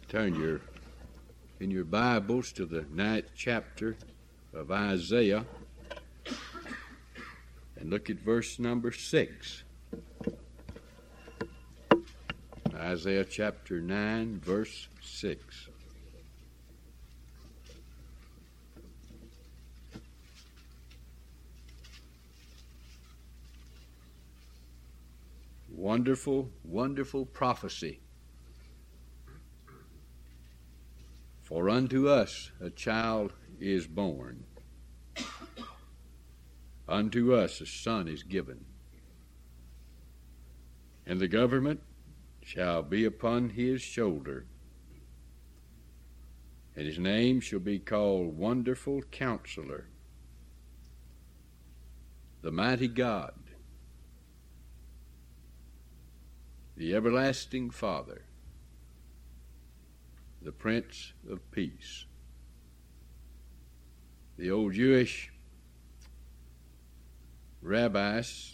Turn in your Bibles to the 9th chapter of Isaiah and look at verse number 6. Isaiah chapter 9, verse 6. Wonderful, wonderful prophecy. For unto us a child is born, unto us a son is given, and the government shall be upon his shoulder, and his name shall be called Wonderful Counselor, the Mighty God, the Everlasting Father, the Prince of Peace. The old Jewish rabbis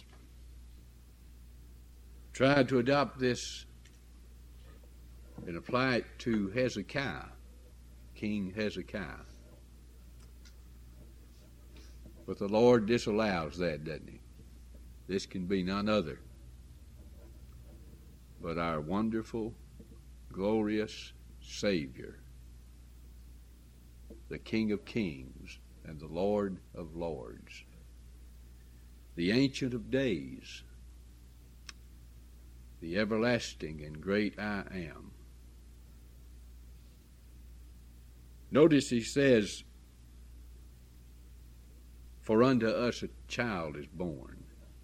tried to adopt this and apply it to Hezekiah, King Hezekiah. But the Lord disallows that, doesn't he? This can be none other but our wonderful, glorious Savior, the King of Kings and the Lord of Lords, the Ancient of Days, the everlasting and great I Am. Notice he says, for unto us a child is born.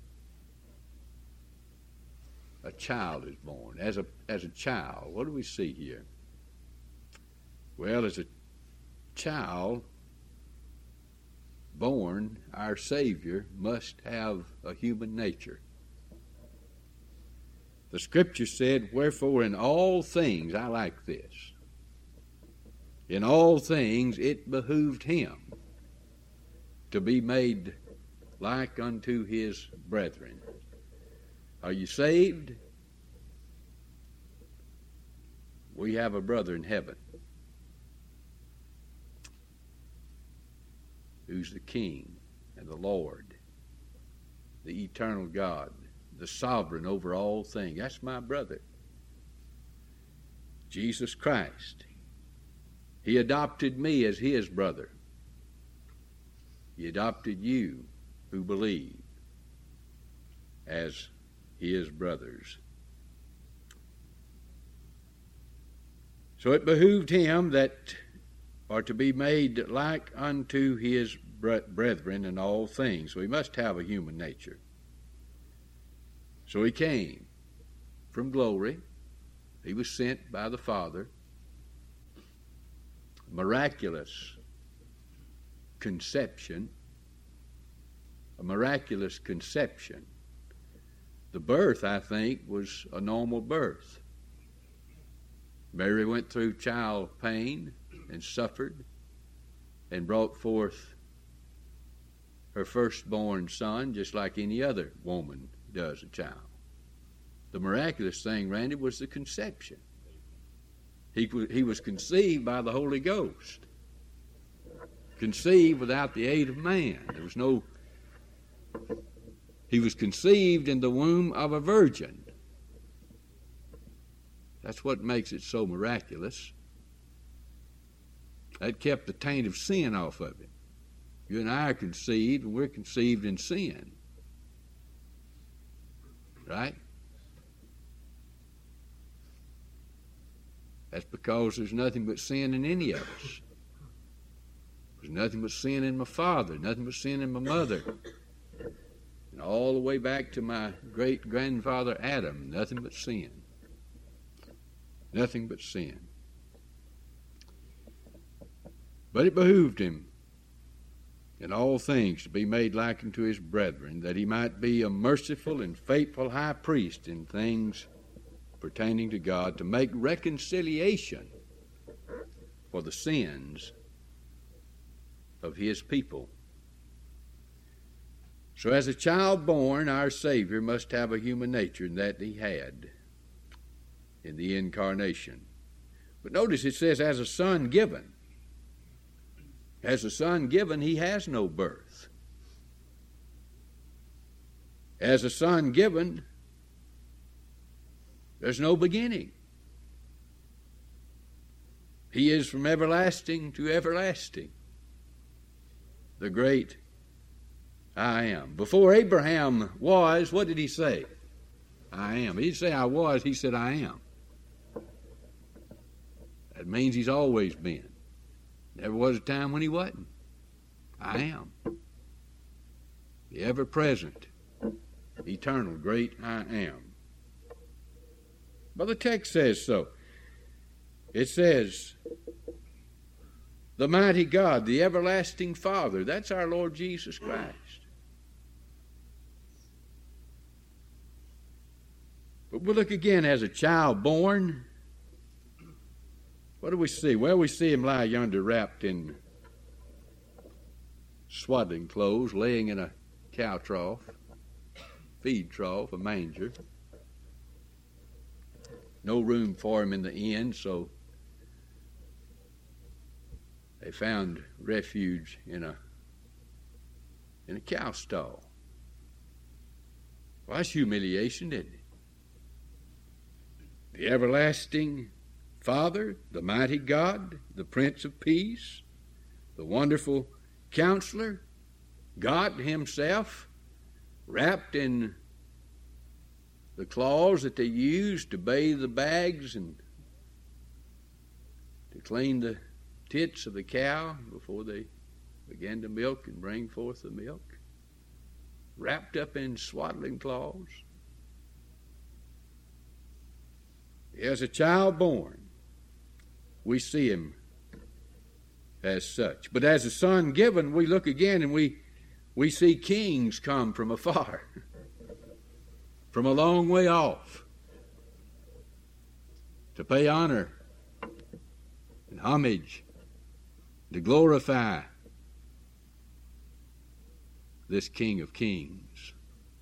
A child is born. As a child, what do we see here? Well, as a child born, our Savior must have a human nature. The Scripture said, wherefore in all things, I like this, in all things it behooved him to be made like unto his brethren. Are you saved? We have a brother in heaven who's the King and the Lord, the eternal God, the sovereign over all things. That's my brother, Jesus Christ. He adopted me as his brother. He adopted you who believe as his brothers. So it behooved him that are to be made like unto his brethren in all things. So he must have a human nature. So he came from glory. He was sent by the Father. Miraculous conception. A miraculous conception. The birth, I think, was a normal birth. Mary went through child pain and suffered and brought forth her firstborn son just like any other woman does a child. The miraculous thing, Randy, was the conception. He was conceived by the Holy Ghost. Conceived without the aid of man. He was conceived in the womb of a virgin. That's what makes it so miraculous. That kept the taint of sin off of him. You and I are conceived, and we're conceived in sin. Right? That's because there's nothing but sin in any of us. There's nothing but sin in my father, nothing but sin in my mother. And all the way back to my great-grandfather Adam, nothing but sin. Nothing but sin. But it behooved him in all things to be made like unto his brethren, that he might be a merciful and faithful high priest in things pertaining to God, to make reconciliation for the sins of his people. So as a child born, our Savior must have a human nature, and that he had in the incarnation. But notice it says, as a son given. As a son given, he has no birth. As a son given, there's no beginning. He is from everlasting to everlasting, the great I am. Before Abraham was, what did he say? I am. He didn't say I was, he said I am. That means he's always been. Never was a time when he wasn't. I am. The ever-present, eternal, great I am. But the text says so. It says, the mighty God, the everlasting Father. That's our Lord Jesus Christ. But we'll look again, as a child born. What do we see? Well, we see him lie yonder wrapped in swaddling clothes, laying in a cow trough, feed trough, a manger. No room for him in the inn, so they found refuge in a cow stall. Well, that's humiliation, isn't it? The everlasting Father, the mighty God, the Prince of Peace, the wonderful Counselor, God himself, wrapped in the cloths that they used to bathe the bags and to clean the tits of the cow before they began to milk and bring forth the milk, wrapped up in swaddling cloths. As a child born, we see him as such. But as a son given, we look again and we see kings come from afar, from a long way off, to pay honor and homage, to glorify this King of Kings,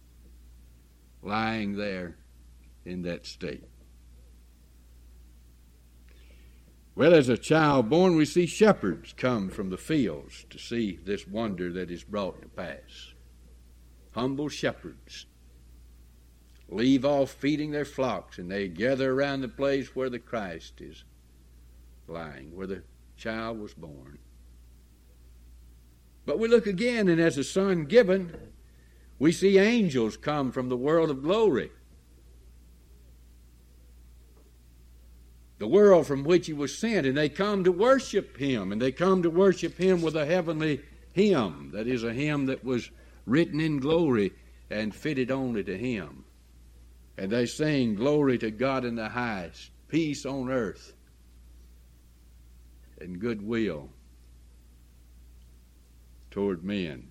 lying there in that state. Well, as a child born, we see shepherds come from the fields to see this wonder that is brought to pass. Humble shepherds leave off feeding their flocks, and they gather around the place where the Christ is lying, where the child was born. But we look again, and as a son given, we see angels come from the world of glory, the world from which he was sent, and they come to worship him, and they come to worship him with a heavenly hymn, that is, a hymn that was written in glory and fitted only to him. And they sing, glory to God in the highest, peace on earth, and goodwill toward men.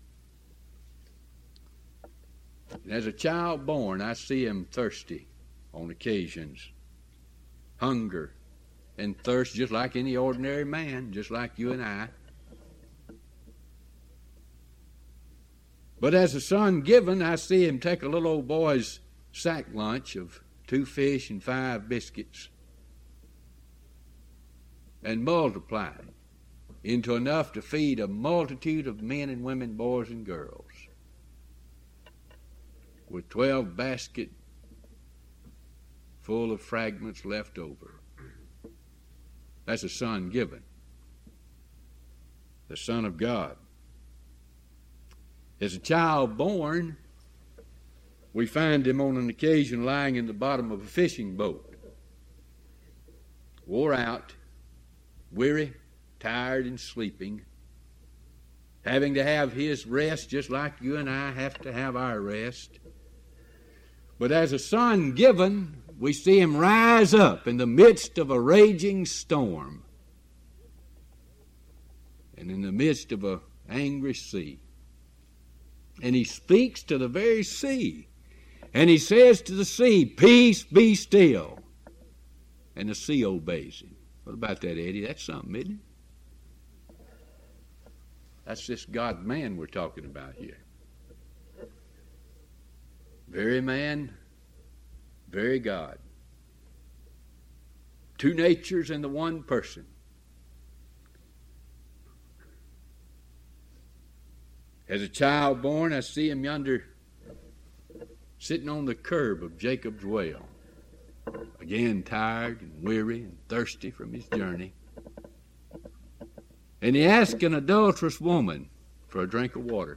And as a child born, I see him thirsty on occasions. Hunger and thirst just like any ordinary man, just like you and I. But as a son given, I see him take a little old boy's sack lunch of 2 fish and 5 biscuits and multiply it into enough to feed a multitude of men and women, boys and girls, with 12 baskets full of fragments left over. That's a son given, the Son of God. As a child born, we find him on an occasion lying in the bottom of a fishing boat, wore out, weary, tired, and sleeping, having to have his rest just like you and I have to have our rest. But as a son given, we see him rise up in the midst of a raging storm and in the midst of an angry sea. And he speaks to the very sea. And he says to the sea, peace, be still. And the sea obeys him. What about that, Eddie? That's something, isn't it? That's this God-man we're talking about here. Very man, very God. two natures in the one person. As a child born, I see him yonder sitting on the curb of Jacob's well, again tired and weary and thirsty from his journey. And he asked an adulterous woman for a drink of water.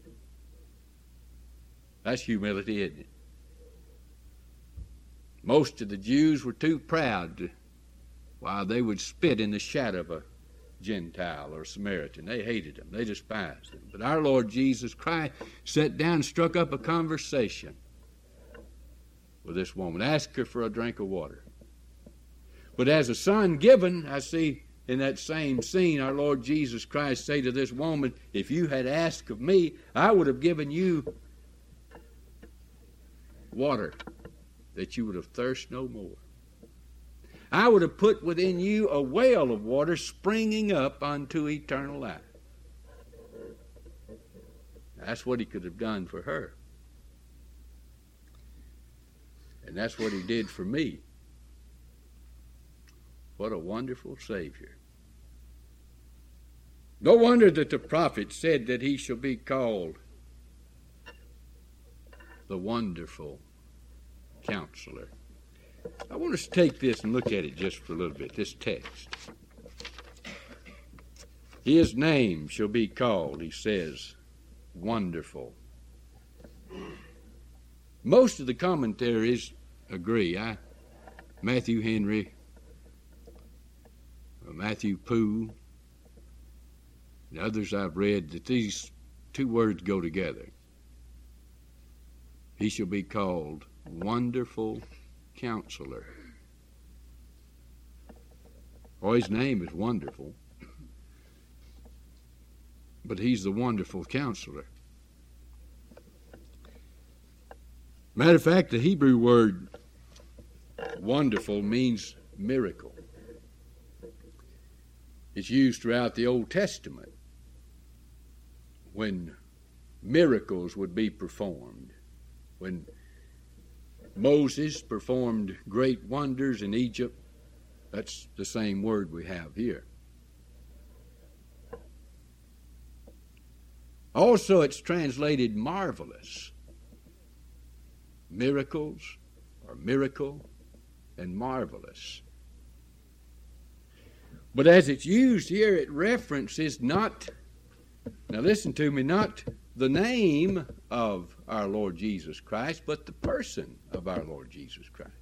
That's humility, isn't it? Most of the Jews were too proud while they would spit in the shadow of a Gentile or Samaritan. They hated them. They despised them. But our Lord Jesus Christ sat down and struck up a conversation with this woman, asked her for a drink of water. But as a son given, I see in that same scene our Lord Jesus Christ say to this woman, if you had asked of me, I would have given you water that you would have thirst no more. I would have put within you a well of water springing up unto eternal life. That's what he could have done for her. And that's what he did for me. What a wonderful Savior. No wonder that the prophet said that he shall be called the Wonderful Counselor. I want us to take this and look at it just for a little bit, this text. His name shall be called, he says, Wonderful. Most of the commentaries agree. Matthew Henry, Matthew Poole, and others I've read, that these two words go together. He shall be called Wonderful Counselor. Oh, his name is wonderful, but he's the Wonderful Counselor. Matter of fact, the Hebrew word wonderful means miracle. It's used throughout the Old Testament when miracles would be performed. When Moses performed great wonders in Egypt, that's the same word we have here. Also, it's translated marvelous. Miracles, or miracle, and marvelous. But as it's used here, it references not, now listen to me, not the name of our Lord Jesus Christ, but the person of our Lord Jesus Christ.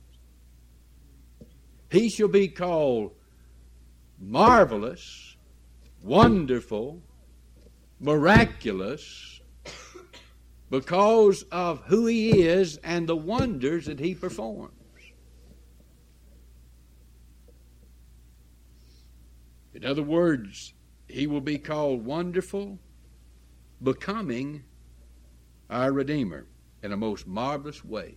He shall be called marvelous, wonderful, miraculous, because of who he is and the wonders that he performs. In other words, he will be called wonderful, becoming our Redeemer in a most marvelous way,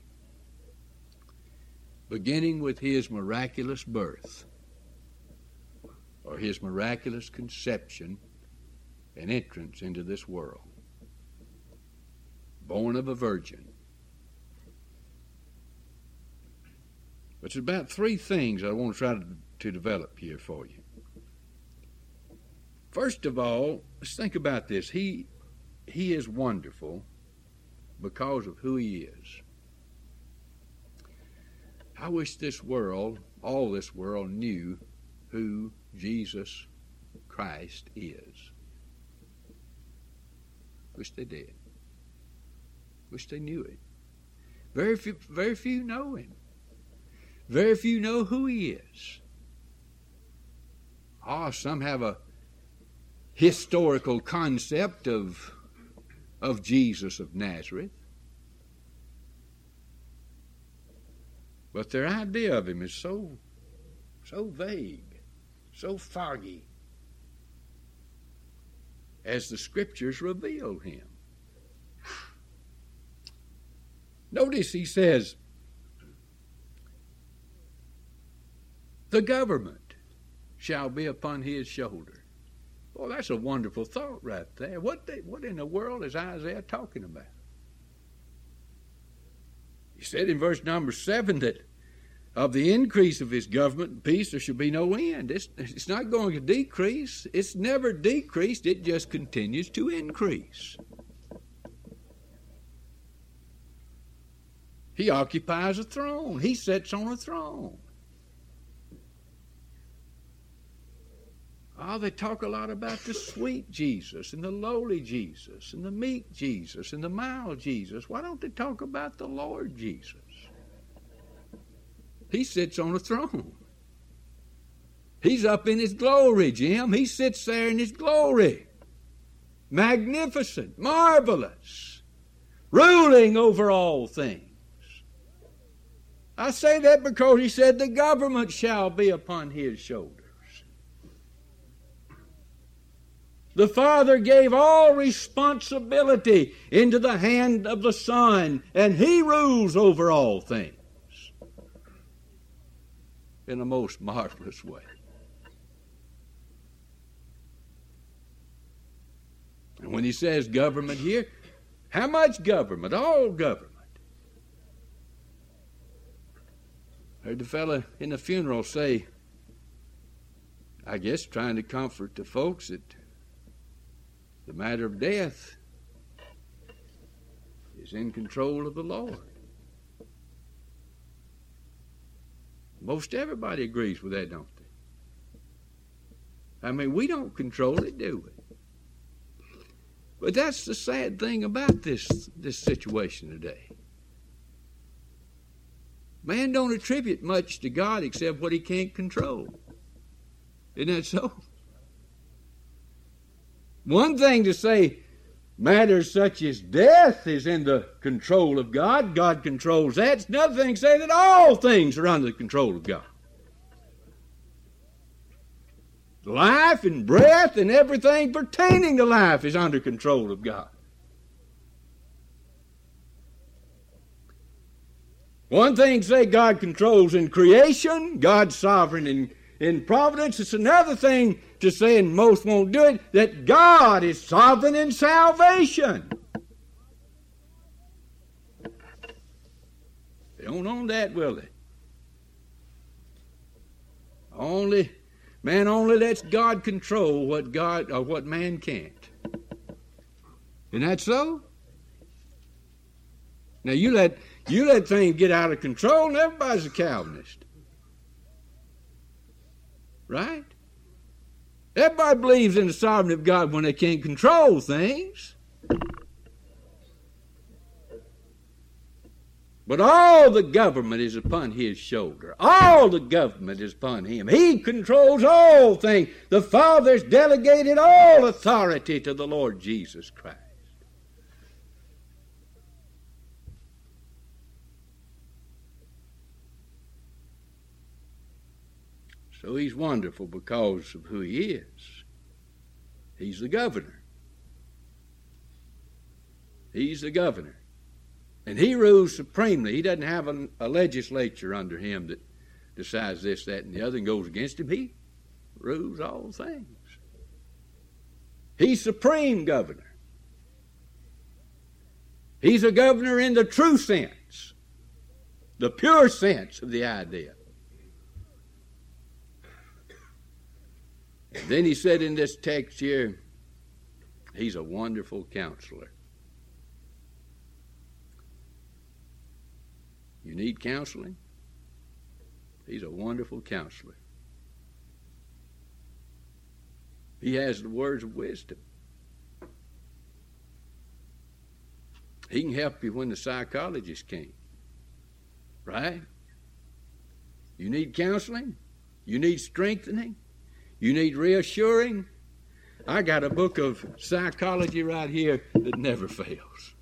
beginning with his miraculous birth, or his miraculous conception and entrance into this world, born of a virgin. But there's about three things I want to try to develop here for you. First of all, let's think about this. He is wonderful because of who he is. I wish this world, all this world, knew who Jesus Christ is. Wish they did. Wish they knew it. Very few know him. Very few know who he is. Some have a historical concept of Jesus of Nazareth. But their idea of him is so vague, so foggy, as the Scriptures reveal him. Notice he says, the government shall be upon his shoulder. Well, that's a wonderful thought right there. What in the world is Isaiah talking about? He said in verse number 7 that of the increase of his government and peace there shall be no end. It's not going to decrease. It's never decreased. It just continues to increase. He occupies a throne. He sits on a throne. Oh, they talk a lot about the sweet Jesus and the lowly Jesus and the meek Jesus and the mild Jesus. Why don't they talk about the Lord Jesus? He sits on a throne. He's up in his glory, Jim. He sits there in his glory. Magnificent, marvelous, ruling over all things. I say that because he said the government shall be upon his shoulders. The Father gave all responsibility into the hand of the Son, and he rules over all things in a most marvelous way. And when he says government here, how much government? All government. I heard the fellow in the funeral say, I guess trying to comfort the folks, that the matter of death is in control of the Lord. Most everybody agrees with that, don't they? I mean, we don't control it, do we? But that's the sad thing about this situation today. Man don't attribute much to God except what he can't control. Isn't that so? One thing to say matters such as death is in the control of God. God controls that. It's another thing to say that all things are under the control of God. Life and breath and everything pertaining to life is under control of God. One thing to say God controls in creation, God's sovereign in providence. It's another thing to say, and most won't do it, that God is sovereign in salvation. They don't own that, will they? Man only lets God control what man can't. Isn't that so? Now you let things get out of control, and everybody's a Calvinist. Right? Everybody believes in the sovereignty of God when they can't control things. But all the government is upon his shoulder. All the government is upon him. He controls all things. The Father's delegated all authority to the Lord Jesus Christ. So he's wonderful because of who he is. He's the governor. He's the governor. And he rules supremely. He doesn't have a legislature under him that decides this, that, and the other and goes against him. He rules all things. He's supreme governor. He's a governor in the true sense, the pure sense of the idea. And then he said in this text here, he's a wonderful counselor. You need counseling? He's a wonderful counselor. He has the words of wisdom. He can help you when the psychologist can't. Right? You need counseling? You need strengthening? You need reassuring? I got a book of psychology right here that never fails.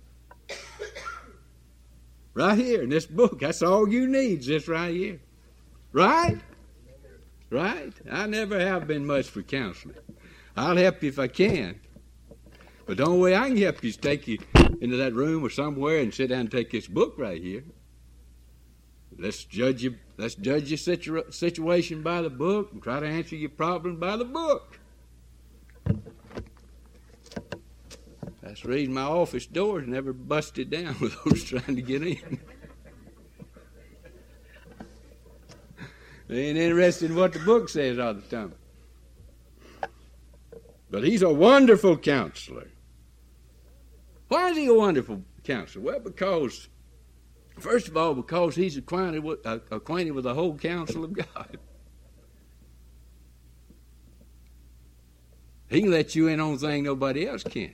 Right here in this book. That's all you need, is this right here. Right? Right? I never have been much for counseling. I'll help you if I can. But the only way I can help you is take you into that room or somewhere and sit down and take this book right here. Let's judge your situation by the book and try to answer your problem by the book. That's the reason my office doors never busted down with those trying to get in. They ain't interested in what the book says all the time. But he's a wonderful counselor. Why is he a wonderful counselor? Well, because, first of all, because he's acquainted with the whole counsel of God. He can let you in on things nobody else can.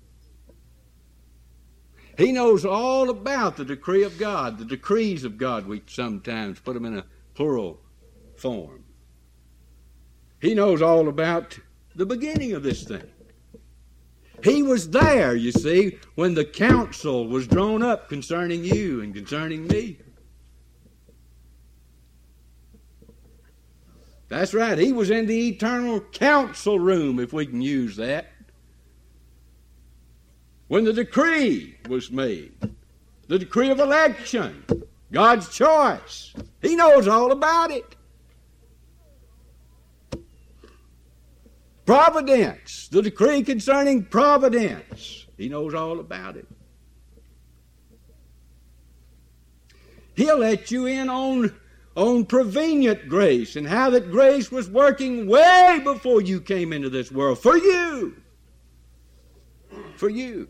He knows all about the decree of God, the decrees of God. We sometimes put them in a plural form. He knows all about the beginning of this thing. He was there, you see, when the counsel was drawn up concerning you and concerning me. That's right. He was in the eternal council room, if we can use that, when the decree was made, the decree of election, God's choice. He knows all about it. Providence, the decree concerning providence. He knows all about it. He'll let you in on prevenient grace and how that grace was working way before you came into this world for you. For you.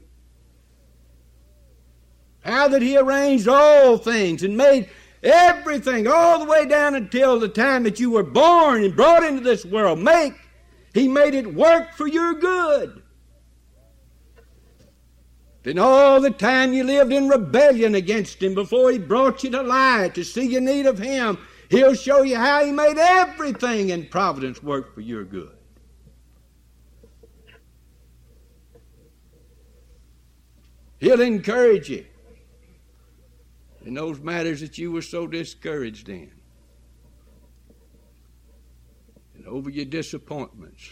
How that he arranged all things and made everything all the way down until the time that you were born and brought into this world. He made it work for your good. Then all the time you lived in rebellion against him before he brought you to light to see your need of him, he'll show you how he made everything in providence work for your good. He'll encourage you in those matters that you were so discouraged in. And over your disappointments,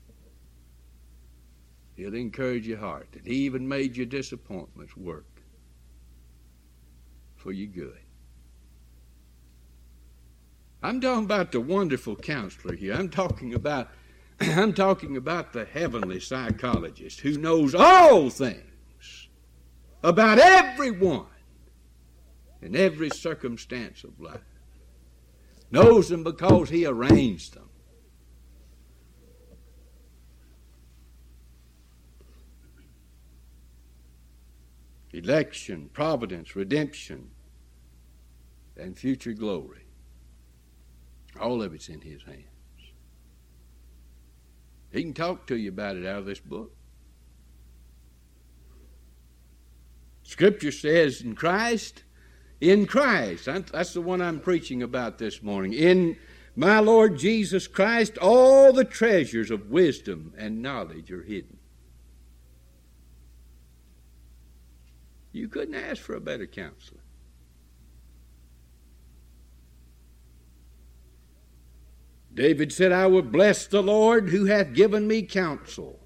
he'll encourage your heart that he even made your disappointments work for your good. I'm talking about the wonderful counselor here. I'm talking about the heavenly psychologist who knows all things about everyone in every circumstance of life. Knows them because he arranged them. Election, providence, redemption, and future glory. All of it's in his hands. He can talk to you about it out of this book. Scripture says in Christ, that's the one I'm preaching about this morning. In my Lord Jesus Christ, all the treasures of wisdom and knowledge are hidden. You couldn't ask for a better counselor. David said, I will bless the Lord who hath given me counsel.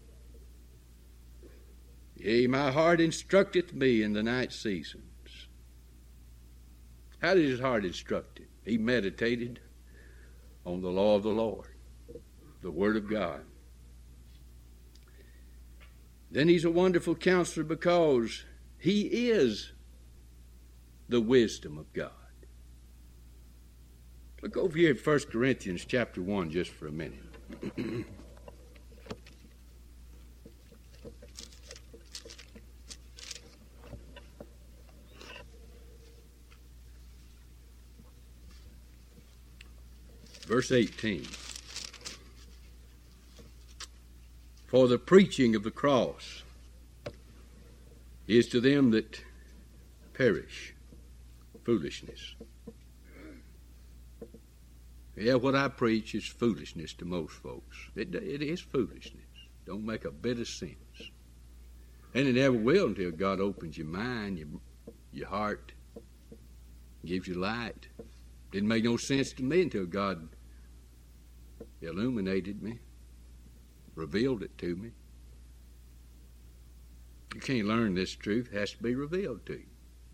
Yea, my heart instructeth me in the night seasons. How did his heart instruct him? He meditated on the law of the Lord, the Word of God. Then he's a wonderful counselor because he is the wisdom of God. Look over here at 1 Corinthians chapter 1 just for a minute. Verse 18. For the preaching of the cross is to them that perish foolishness. Yeah, what I preach is foolishness to most folks. It is foolishness. Don't make a bit of sense. And it never will until God opens your mind, your heart, gives you light. Didn't make no sense to me until God illuminated me, revealed it to me. You can't learn this truth. It has to be revealed to you.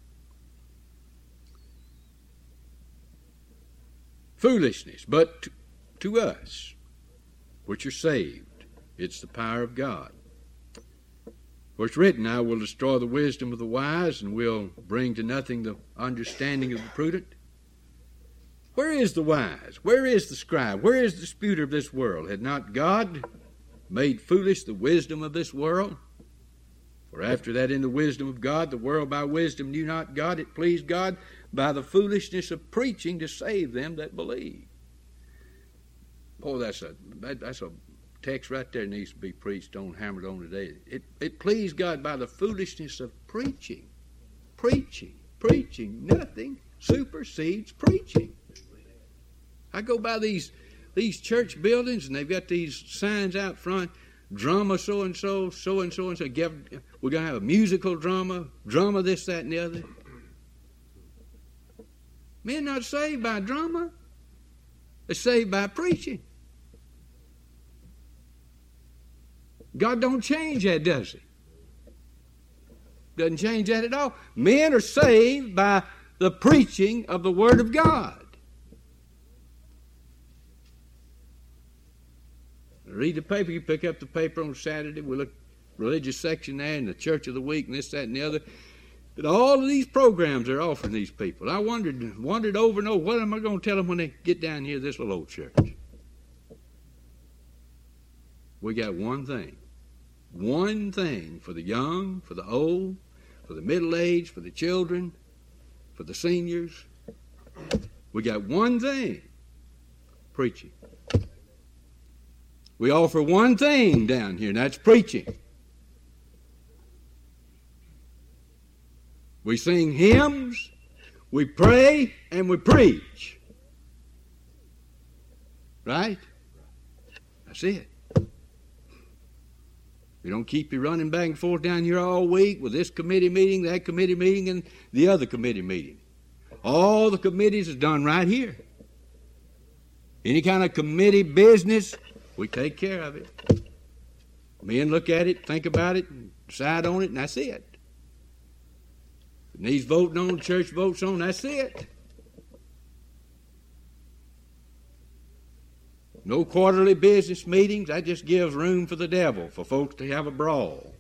Foolishness, but to us, which are saved, it's the power of God. For it's written, I will destroy the wisdom of the wise and will bring to nothing the understanding of the prudent. Where is the wise? Where is the scribe? Where is the disputer of this world? Had not God made foolish the wisdom of this world? For after that, in the wisdom of God, the world by wisdom knew not God. It pleased God by the foolishness of preaching to save them that believe. Boy, that's a text right there needs to be preached on, hammered on today. It pleased God by the foolishness of preaching. Preaching. Nothing supersedes preaching. I go by these church buildings, and they've got these signs out front, drama so-and-so, so-and-so, and so. We're going to have a musical drama this, that, and the other. Men not saved by drama. They're saved by preaching. God don't change that, does he? Doesn't change that at all. Men are saved by the preaching of the Word of God. Read the paper. You pick up the paper on Saturday. We look religious section there in the Church of the Week and this, that, and the other. But all of these programs they're offering these people. I wondered over and over, what am I going to tell them when they get down here to this little old church? We got one thing. One thing for the young, for the old, for the middle-aged, for the children, for the seniors. We got one thing. Preaching. We offer one thing down here, and that's preaching. We sing hymns, we pray, and we preach. Right? That's it. We don't keep you running back and forth down here all week with this committee meeting, that committee meeting, and the other committee meeting. All the committees is done right here. Any kind of committee business, we take care of it. Men look at it, think about it, and decide on it, and that's it. If it needs voting on, church votes on, that's it. No quarterly business meetings. That just gives room for the devil, for folks to have a brawl.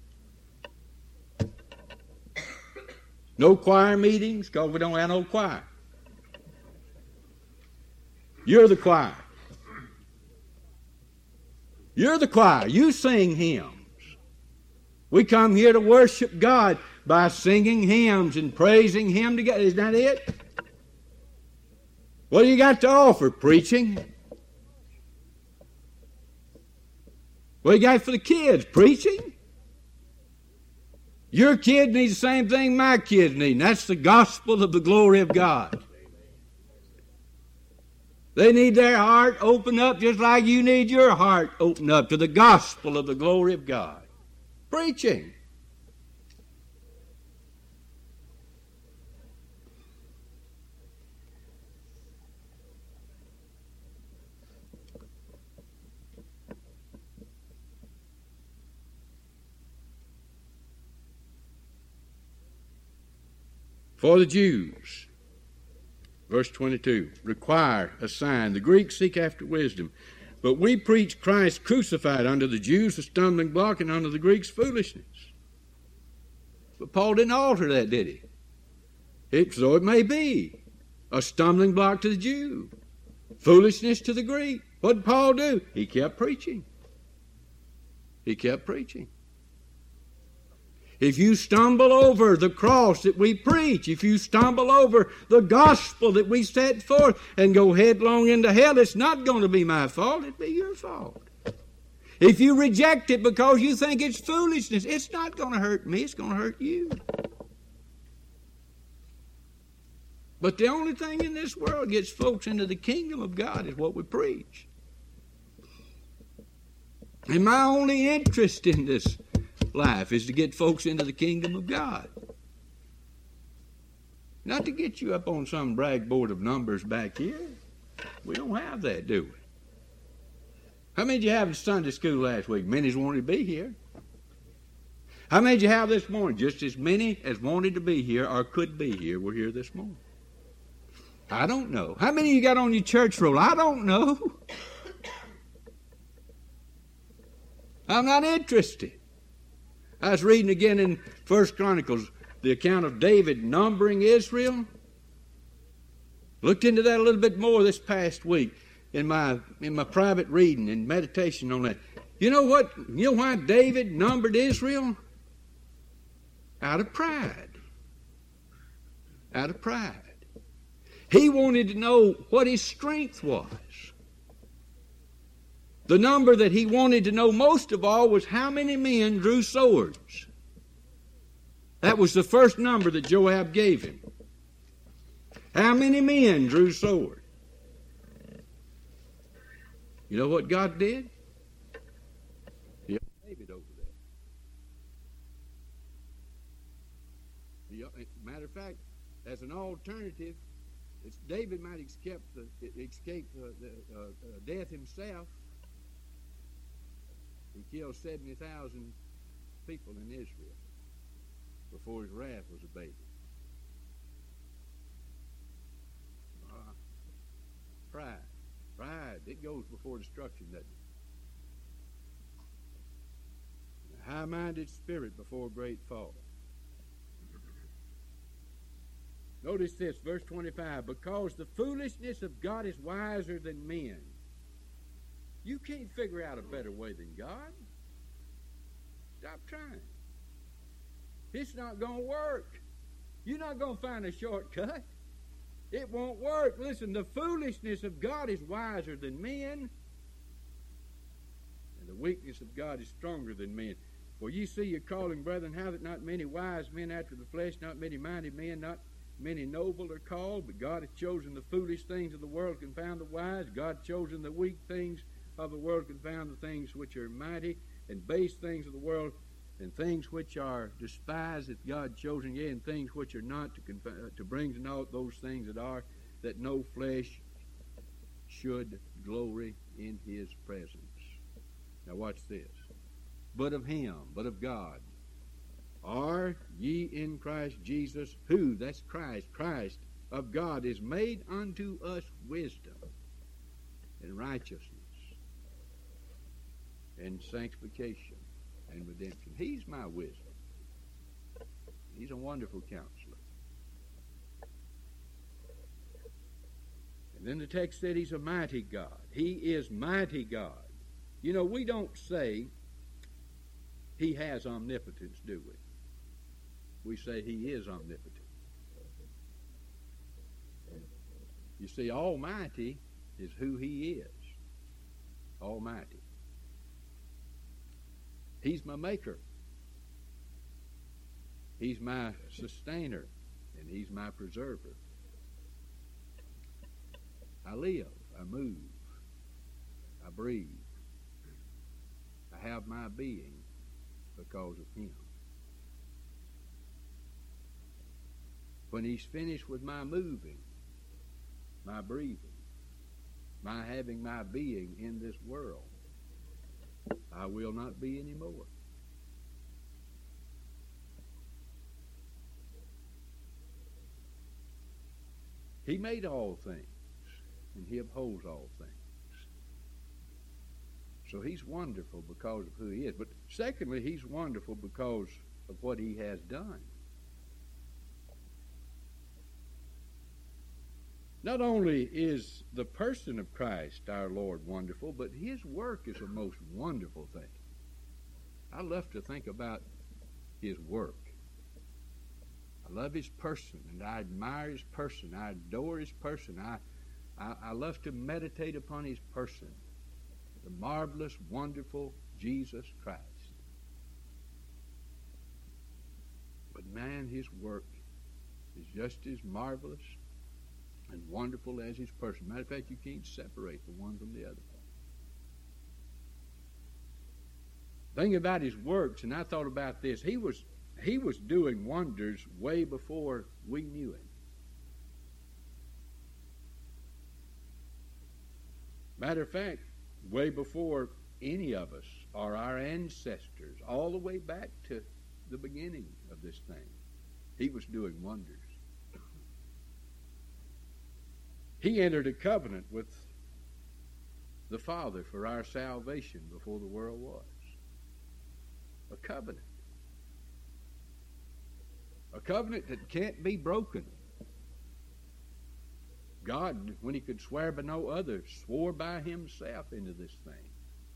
No choir meetings, because we don't have no choir. You're the choir. You're the choir. You sing hymns. We come here to worship God by singing hymns and praising Him together. Isn't that it? What do you got to offer? Preaching. What do you got for the kids? Preaching. Your kid needs the same thing my kids need, and that's the gospel of the glory of God. They need their heart opened up just like you need your heart opened up to the gospel of the glory of God. Preaching. For the Jews, verse 22, require a sign. The Greeks seek after wisdom. But we preach Christ crucified, unto the Jews a stumbling block, and unto the Greeks foolishness. But Paul didn't alter that, did he? So it may be a stumbling block to the Jew, foolishness to the Greek. What did Paul do? He kept preaching. He kept preaching. If you stumble over the cross that we preach, if you stumble over the gospel that we set forth and go headlong into hell, it's not going to be my fault, it'll be your fault. If you reject it because you think it's foolishness, it's not going to hurt me, it's going to hurt you. But the only thing in this world that gets folks into the kingdom of God is what we preach. And my only interest in this life is to get folks into the kingdom of God. Not to get you up on some brag board of numbers back here. We don't have that, do we? How many did you have in Sunday school last week? Many wanted to be here. How many did you have this morning? Just as many as wanted to be here or could be here were here this morning. I don't know. How many you got on your church roll? I don't know. I'm not interested. I was reading again in 1 Chronicles the account of David numbering Israel. Looked into that a little bit more this past week in my private reading and meditation on that. You know what? You know why David numbered Israel? Out of pride. Out of pride. He wanted to know what his strength was. The number that he wanted to know most of all was how many men drew swords. That was the first number that Joab gave him. How many men drew swords? You know what God did? He helped David over there. Matter of fact, as an alternative, David might escape death himself. He killed 70,000 people in Israel before his wrath was abated. Pride, it goes before destruction, doesn't it? A high-minded spirit before great fall. Notice this, verse 25, because the foolishness of God is wiser than men. You can't figure out a better way than God. Stop trying. It's not going to work. You're not going to find a shortcut. It won't work. Listen, the foolishness of God is wiser than men, and the weakness of God is stronger than men. For ye see your calling, brethren, how that not many wise men after the flesh, not many mighty men, not many noble are called, but God hath chosen the foolish things of the world to confound the wise. God hath chosen the weak things of the world to confound the things which are mighty, and base things of the world, and things which are despised hath God chosen, yea, and things which are not, to bring to naught those things that are, that no flesh should glory in his presence. Now watch this. But of him, but of God, are ye in Christ Jesus, who, that's Christ of God, is made unto us wisdom and righteousness and sanctification and redemption. He's my wisdom. He's a wonderful counselor. And then the text said he's a mighty God. He is mighty God. You know, we don't say he has omnipotence, do we? We say he is omnipotent. You see, almighty is who he is. Almighty. He's my maker. He's my sustainer. And he's my preserver. I live. I move. I breathe. I have my being because of him. When he's finished with my moving, my breathing, my having my being in this world, I will not be anymore. He made all things, and he upholds all things. So he's wonderful because of who he is. But secondly, he's wonderful because of what he has done. Not only is the person of Christ, our Lord, wonderful, but his work is a most wonderful thing. I love to think about his work. I love his person, and I admire his person. I adore his person. I love to meditate upon his person. The marvelous, wonderful Jesus Christ. But man, his work is just as marvelous and wonderful as his person. Matter of fact, you can't separate the one from the other. Thing about his works, and I thought about this, he was doing wonders way before we knew him. Matter of fact, way before any of us or our ancestors, all the way back to the beginning of this thing, he was doing wonders. He entered a covenant with the Father for our salvation before the world was. A covenant. A covenant that can't be broken. God, when he could swear by no other, swore by himself into this thing.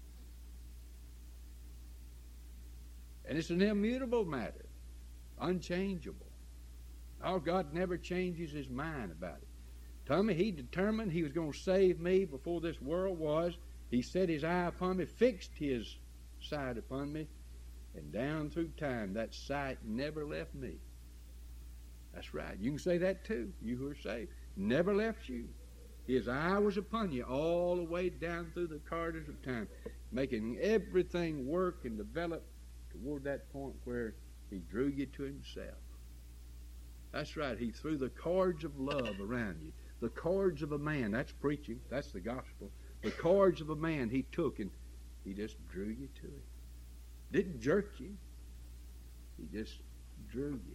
And it's an immutable matter, unchangeable. Our God never changes his mind about it. Tommy, he determined he was going to save me before this world was. He set his eye upon me, fixed his sight upon me, and down through time that sight never left me. That's right. You can say that too, you who are saved. Never left you. His eye was upon you all the way down through the corridors of time, making everything work and develop toward that point where he drew you to himself. That's right. He threw the cords of love around you. The cords of a man. That's preaching. That's the gospel. The cords of a man he took and he just drew you to it. Didn't jerk you. He just drew you.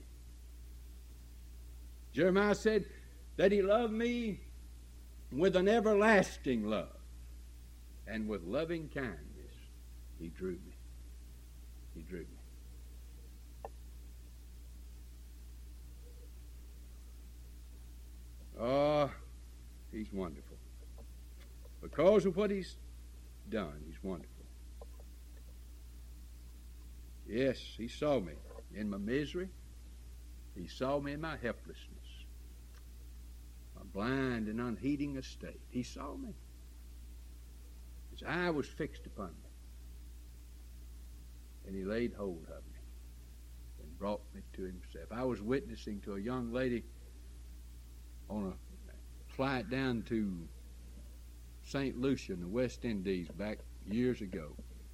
Jeremiah said that he loved me with an everlasting love. And with loving kindness he drew me. He drew me. Oh, he's wonderful. Because of what he's done, he's wonderful. Yes, he saw me in my misery. He saw me in my helplessness, my blind and unheeding estate. He saw me. His eye was fixed upon me. And he laid hold of me and brought me to himself. I was witnessing to a young lady on a flight down to St. Lucia in the West Indies back years ago.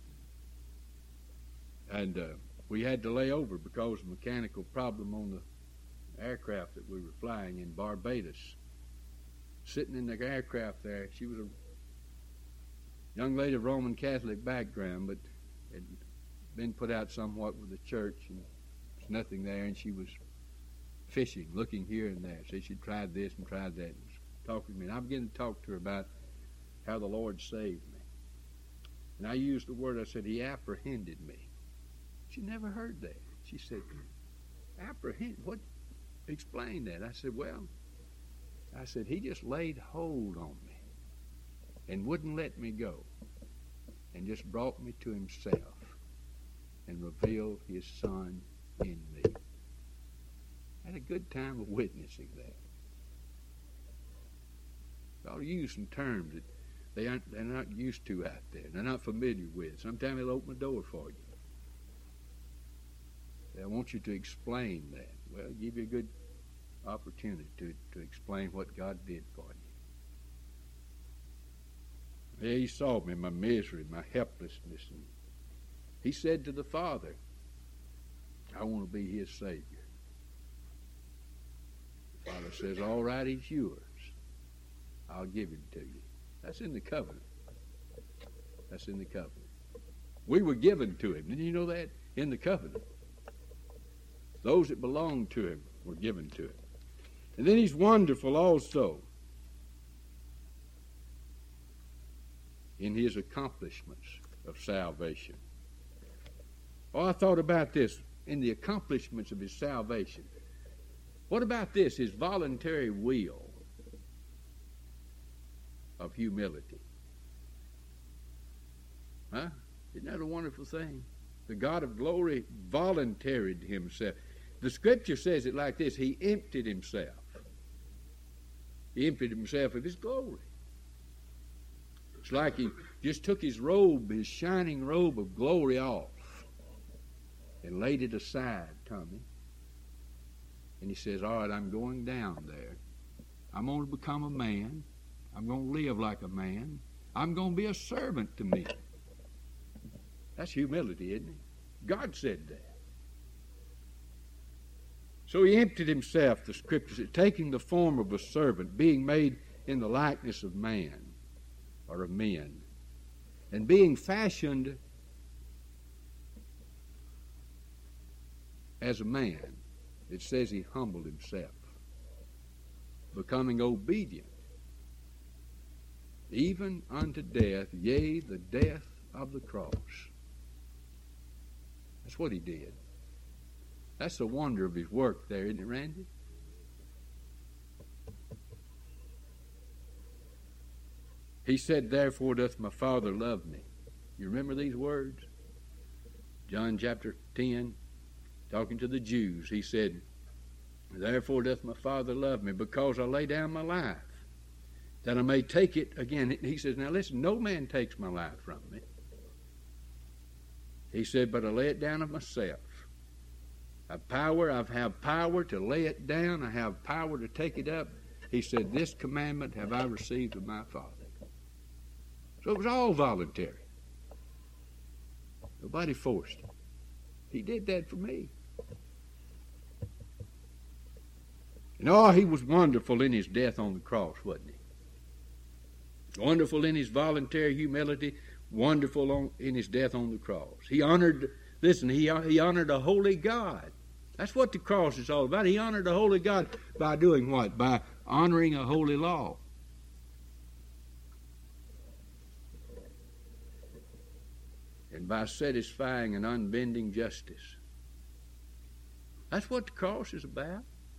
And we had to lay over because of a mechanical problem on the aircraft that we were flying in Barbados. Sitting in the aircraft there, she was a young lady of Roman Catholic background, but had been put out somewhat with the church, and there's nothing there, and she was fishing, looking here and there. So she tried this and tried that, and was talking to me. And I began to talk to her about how the Lord saved me. And I used the word, I said, he apprehended me. She never heard that. She said, apprehend? What? Explain that. I said, well, he just laid hold on me and wouldn't let me go and just brought me to himself and revealed his Son in me. I had a good time of witnessing that. I'll use some terms that they're not used to out there. They're not familiar with. Sometimes they'll open the door for you. I want you to explain that. Well, give you a good opportunity to explain what God did for you. Yeah, he saw me, my misery, my helplessness. And he said to the Father, I want to be his Savior. The Father says, all right, he's yours. I'll give him to you. That's in the covenant. That's in the covenant. We were given to him. Didn't you know that? In the covenant. Those that belonged to him were given to him. And then he's wonderful also in his accomplishments of salvation. Oh, I thought about this in the accomplishments of his salvation. What about this? His voluntary will of humility. Huh? Isn't that a wonderful thing? The God of glory volunteered himself. The scripture says it like this: he emptied himself. He emptied himself of his glory. It's like he just took his robe, his shining robe of glory off, and laid it aside, Tommy. And he says, all right, I'm going down there. I'm going to become a man. I'm going to live like a man. I'm going to be a servant to men. That's humility, isn't it? God said that. So he emptied himself, the scripture says, taking the form of a servant, being made in the likeness of man or of men, and being fashioned as a man. It says he humbled himself, becoming obedient, even unto death, yea, the death of the cross. That's what he did. That's the wonder of his work there, isn't it, Randy? He said, therefore doth my Father love me. You remember these words? John chapter 10, talking to the Jews, he said, therefore doth my Father love me, because I lay down my life, that I may take it again. He says, now listen, no man takes my life from me. He said, but I lay it down of myself. I have power to lay it down. I have power to take it up. He said, this commandment have I received of my Father. So it was all voluntary. Nobody forced him. He did that for me. And oh, he was wonderful in his death on the cross, wasn't he? Wonderful in his voluntary humility, wonderful in his death on the cross. He honored, listen, he honored a holy God. That's what the cross is all about. He honored a holy God by doing what? By honoring a holy law. And by satisfying an unbending justice. That's what the cross is about.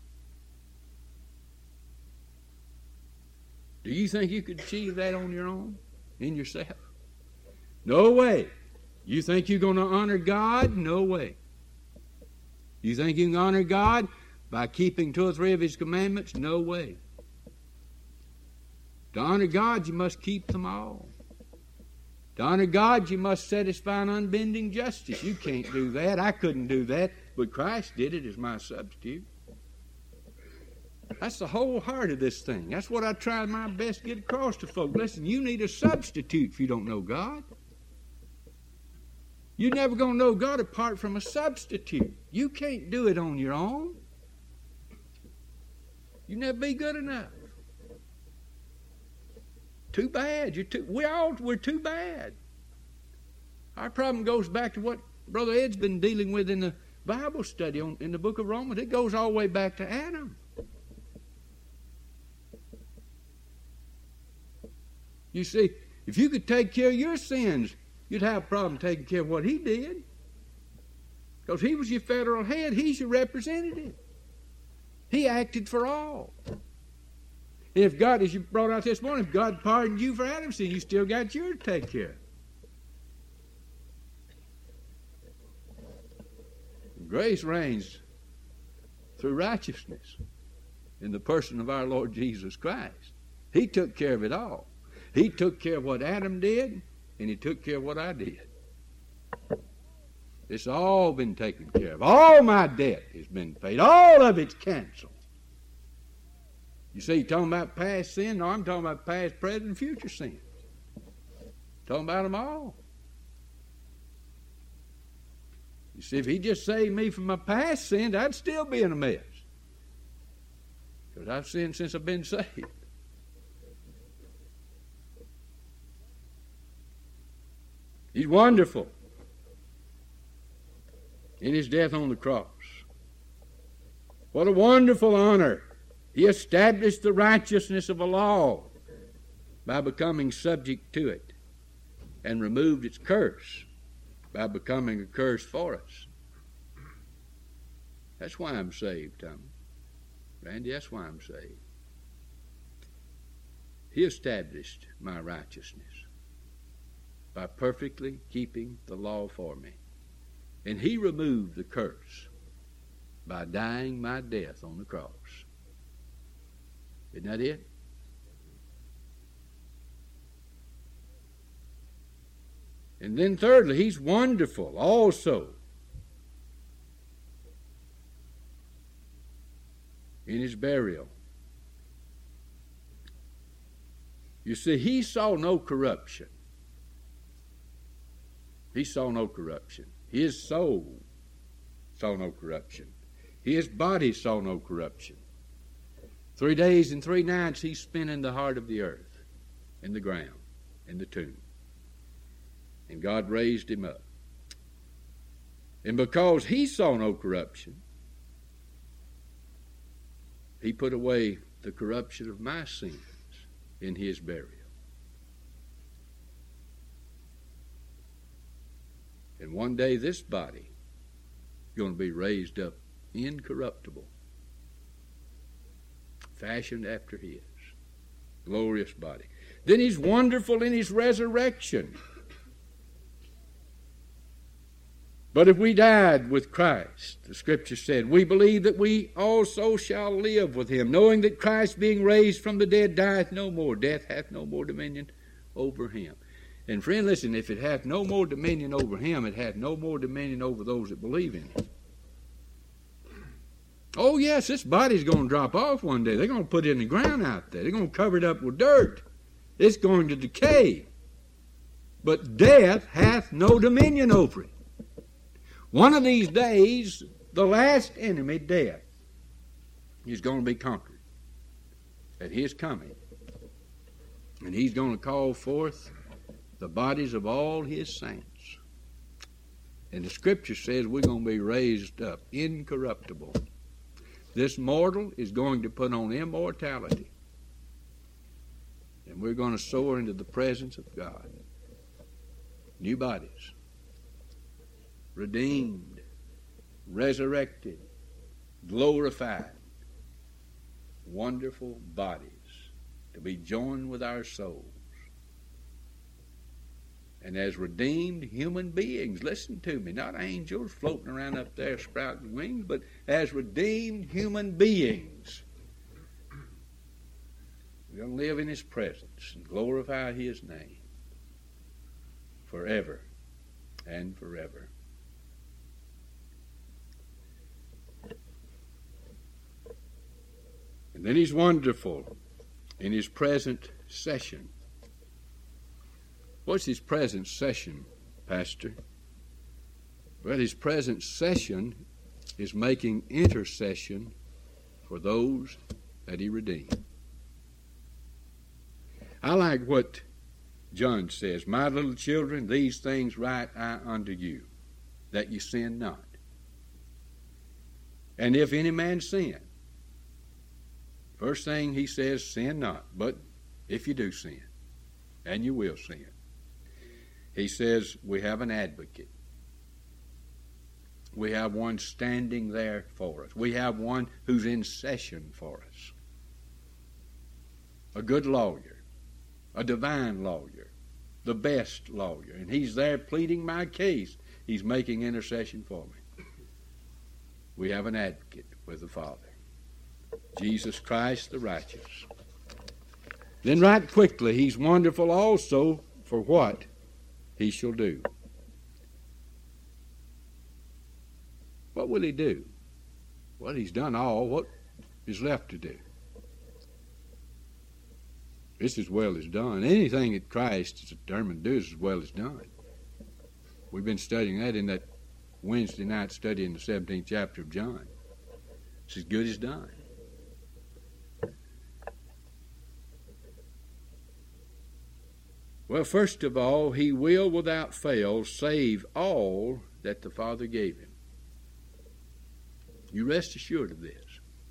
Do you think you could achieve that on your own, in yourself? No way. You think you're going to honor God? No way. You think you can honor God by keeping 2 or 3 of His commandments? No way. To honor God, you must keep them all. To honor God, you must satisfy an unbending justice. You can't do that. I couldn't do that. But Christ did it as my substitute. That's the whole heart of this thing. That's what I try my best to get across to folks. Listen, you need a substitute if you don't know God. You're never going to know God apart from a substitute. You can't do it on your own. You'll never be good enough. Too bad. We're too bad. Our problem goes back to what Brother Ed's been dealing with in the Bible study in the book of Romans. It goes all the way back to Adam. You see, if you could take care of your sins, you'd have a problem taking care of what he did. Because he was your federal head. He's your representative. He acted for all. And if God, as you brought out this morning, if God pardoned you for Adam's sin, you still got yours to take care of. Grace reigns through righteousness in the person of our Lord Jesus Christ. He took care of it all. He took care of what Adam did, and he took care of what I did. It's all been taken care of. All my debt has been paid. All of it's canceled. You see, you're talking about past sin? No, I'm talking about past, present, and future sin. Talking about them all. You see, if he just saved me from my past sins, I'd still be in a mess. Because I've sinned since I've been saved. He's wonderful in his death on the cross. What a wonderful honor. He established the righteousness of a law by becoming subject to it and removed its curse by becoming a curse for us. That's why I'm saved, Tommy. Randy, that's why I'm saved. He established my righteousness by perfectly keeping the law for me. And he removed the curse by dying my death on the cross. Isn't that it? And then thirdly, he's wonderful also in his burial. You see, he saw no corruption. He saw no corruption. His soul saw no corruption. His body saw no corruption. 3 days and 3 nights he spent in the heart of the earth, in the ground, in the tomb. And God raised him up. And because he saw no corruption, he put away the corruption of my sins in his burial. And one day this body is going to be raised up incorruptible, fashioned after his glorious body. Then he's wonderful in his resurrection. But if we died with Christ, the Scripture said, we believe that we also shall live with him, knowing that Christ being raised from the dead dieth no more. Death hath no more dominion over him. And friend, listen, if it hath no more dominion over him, it hath no more dominion over those that believe in him. Oh yes, this body's going to drop off one day. They're going to put it in the ground out there. They're going to cover it up with dirt. It's going to decay. But death hath no dominion over it. One of these days, the last enemy, death, is going to be conquered at his coming. And he's going to call forth the bodies of all his saints. And the Scripture says we're going to be raised up incorruptible. This mortal is going to put on immortality. And we're going to soar into the presence of God. New bodies. Redeemed, resurrected, glorified, wonderful bodies to be joined with our souls. And as redeemed human beings, listen to me, not angels floating around up there sprouting wings, but as redeemed human beings, we're going to live in his presence and glorify his name forever and forever. And then he's wonderful in his present session. What's his present session, Pastor? Well, his present session is making intercession for those that he redeemed. I like what John says, my little children, these things write I unto you, that ye sin not. And if any man sin, first thing he says, sin not. But if you do sin, and you will sin, he says we have an advocate. We have one standing there for us. We have one who's in session for us. A good lawyer, a divine lawyer, the best lawyer. And he's there pleading my case. He's making intercession for me. We have an advocate with the Father. Jesus Christ the righteous. Then right quickly, he's wonderful also for what he shall do. What will he do? Well, he's done all. What is left to do? It's as well as done. Anything that Christ is determined to do is as well as done. We've been studying that in that Wednesday night study in the 17th chapter of John. It's as good as done. Well, first of all, he will without fail save all that the Father gave him. You rest assured of this.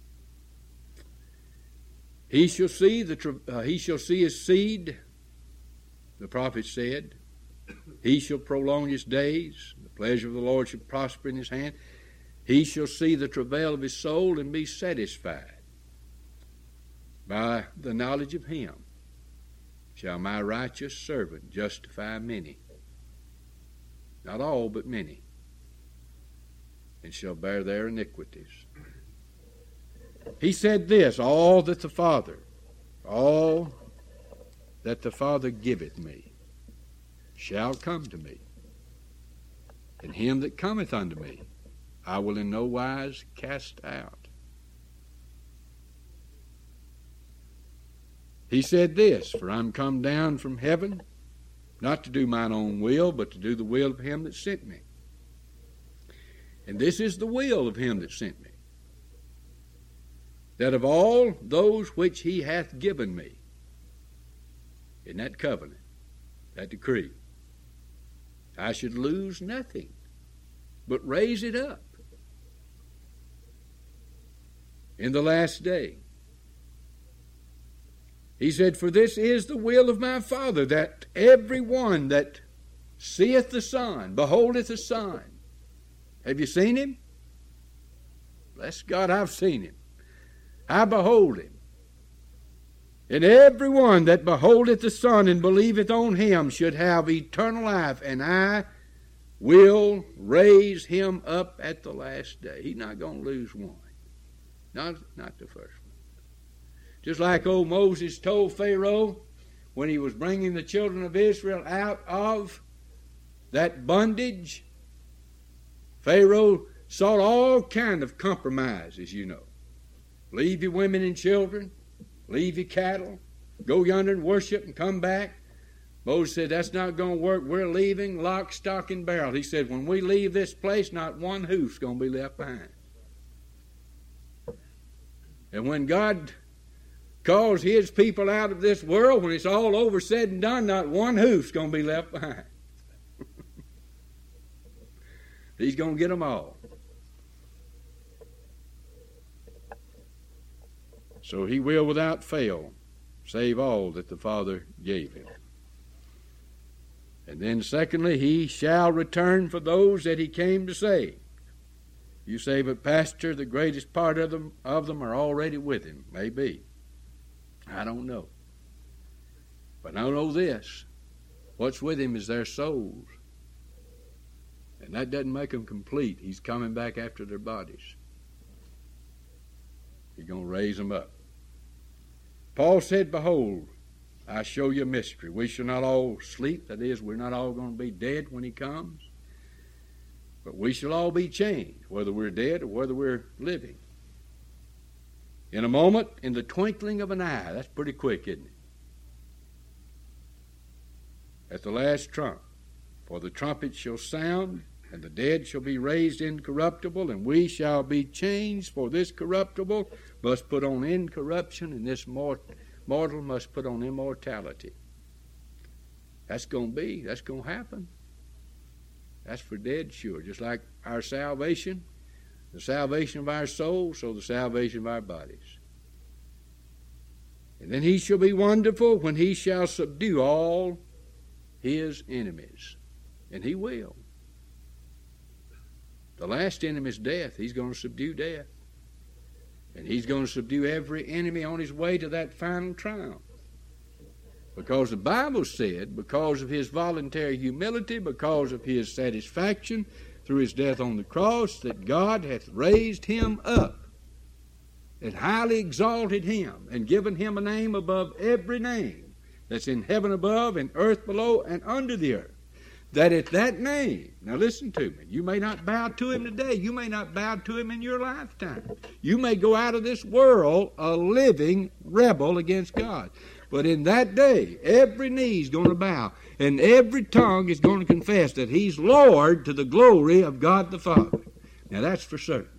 He shall see his seed, the prophet said. He shall prolong his days. The pleasure of the Lord shall prosper in his hand. He shall see the travail of his soul and be satisfied. By the knowledge of him shall my righteous servant justify many. Not all, but many. And shall bear their iniquities. He said this, all that the Father giveth me shall come to me. And him that cometh unto me I will in no wise cast out. He said this, for I'm come down from heaven, not to do mine own will, but to do the will of him that sent me. And this is the will of him that sent me, that of all those which he hath given me, in that covenant, that decree, I should lose nothing, but raise it up in the last day. He said, for this is the will of my Father, that every one that seeth the Son, beholdeth the Son. Have you seen him? Bless God, I've seen him. I behold him. And every one that beholdeth the Son and believeth on him should have eternal life, and I will raise him up at the last day. He's not going to lose one. Not the first one. Just like old Moses told Pharaoh when he was bringing the children of Israel out of that bondage, Pharaoh sought all kind of compromises, you know. Leave your women and children, leave your cattle, go yonder and worship and come back. Moses said, that's not going to work. We're leaving lock, stock, and barrel. He said, when we leave this place, not one hoof's going to be left behind. And when God calls his people out of this world, when it's all over, said and done, not one hoof's going to be left behind. He's going to get them all. So he will without fail save all that the Father gave him. And then secondly, he shall return for those that he came to save. You say, but Pastor, the greatest part of them are already with him. Maybe. I don't know. But I know this. What's with him is their souls. And that doesn't make them complete. He's coming back after their bodies. He's going to raise them up. Paul said, behold, I show you a mystery. We shall not all sleep. That is, we're not all going to be dead when he comes. But we shall all be changed, whether we're dead or whether we're living. In a moment, in the twinkling of an eye. That's pretty quick, isn't it? At the last trump. For the trumpet shall sound, and the dead shall be raised incorruptible, and we shall be changed. For this corruptible must put on incorruption, and this mortal must put on immortality. That's going to happen. That's for dead sure. Just like our salvation, the salvation of our soul, so the salvation of our bodies. And then he shall be wonderful when he shall subdue all his enemies. And he will. The last enemy is death. He's going to subdue death. And he's going to subdue every enemy on his way to that final triumph. Because the Bible said, because of his voluntary humility, because of his satisfaction through his death on the cross, that God hath raised him up and highly exalted him and given him a name above every name that's in heaven above and earth below and under the earth. That at that name, now listen to me, you may not bow to him today. You may not bow to him in your lifetime. You may go out of this world a living rebel against God. But in that day, every knee is going to bow, and every tongue is going to confess that he's Lord to the glory of God the Father. Now that's for certain.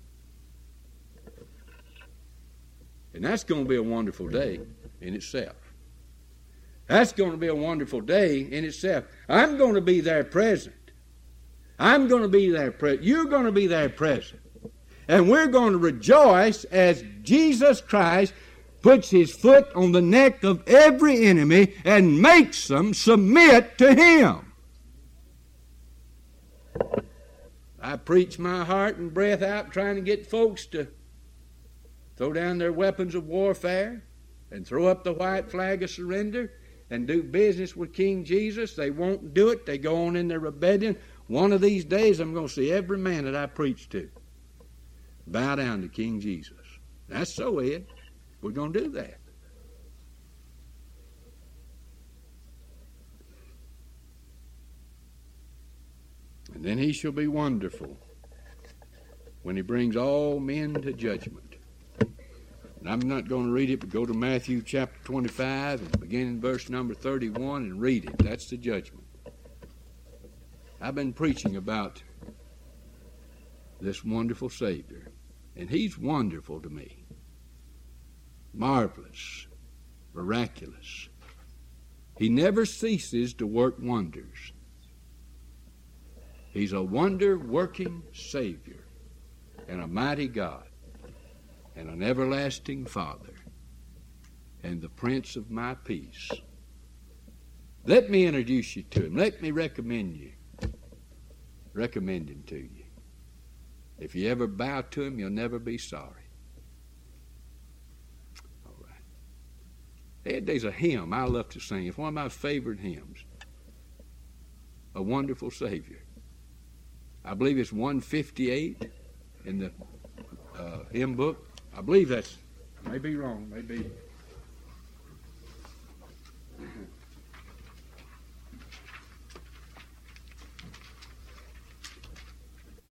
And that's going to be a wonderful day in itself. That's going to be a wonderful day in itself. I'm going to be there present. I'm going to be there present. You're going to be there present. And we're going to rejoice as Jesus Christ puts his foot on the neck of every enemy and makes them submit to him. I preach my heart and breath out trying to get folks to throw down their weapons of warfare and throw up the white flag of surrender and do business with King Jesus. They won't do it. They go on in their rebellion. One of these days I'm going to see every man that I preach to bow down to King Jesus. That's so, Ed. We're going to do that. And then he shall be wonderful when he brings all men to judgment. And I'm not going to read it, but go to Matthew chapter 25 and begin in verse number 31 and read it. That's the judgment. I've been preaching about this wonderful Savior, and he's wonderful to me. Marvelous, miraculous. He never ceases to work wonders. He's a wonder-working Savior and a mighty God and an everlasting Father and the Prince of my peace. Let me introduce you to him. Let me recommend him to you. If you ever bow to him, you'll never be sorry. There's a hymn I love to sing. It's one of my favorite hymns. A Wonderful Savior. I believe it's 158 in the hymn book. I believe that's, may be wrong, may be